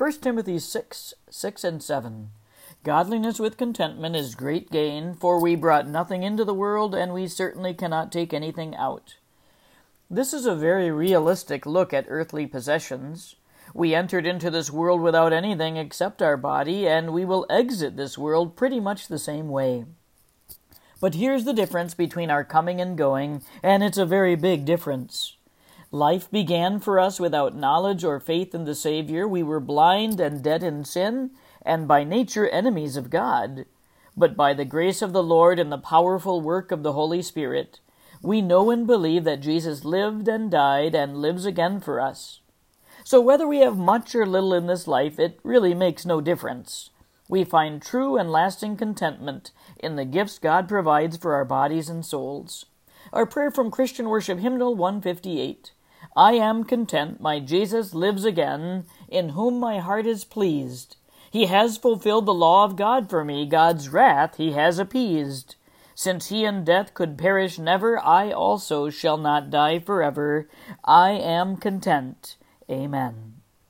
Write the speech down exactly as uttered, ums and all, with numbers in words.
First Timothy six, six and seven. Godliness with contentment is great gain, for we brought nothing into the world, and we certainly cannot take anything out. This is a very realistic look at earthly possessions. We entered into this world without anything except our body, and we will exit this world pretty much the same way. But here's the difference between our coming and going, and it's a very big difference. Life began for us without knowledge or faith in the Savior. We were blind and dead in sin, and by nature enemies of God. But by the grace of the Lord and the powerful work of the Holy Spirit, we know and believe that Jesus lived and died and lives again for us. So whether we have much or little in this life, it really makes no difference. We find true and lasting contentment in the gifts God provides for our bodies and souls. Our prayer from Christian Worship Hymnal one fifty-eight. I am content, my Jesus lives again, in whom my heart is pleased. He has fulfilled the law of God for me, God's wrath he has appeased. Since he in death could perish never, I also shall not die forever. I am content. Amen.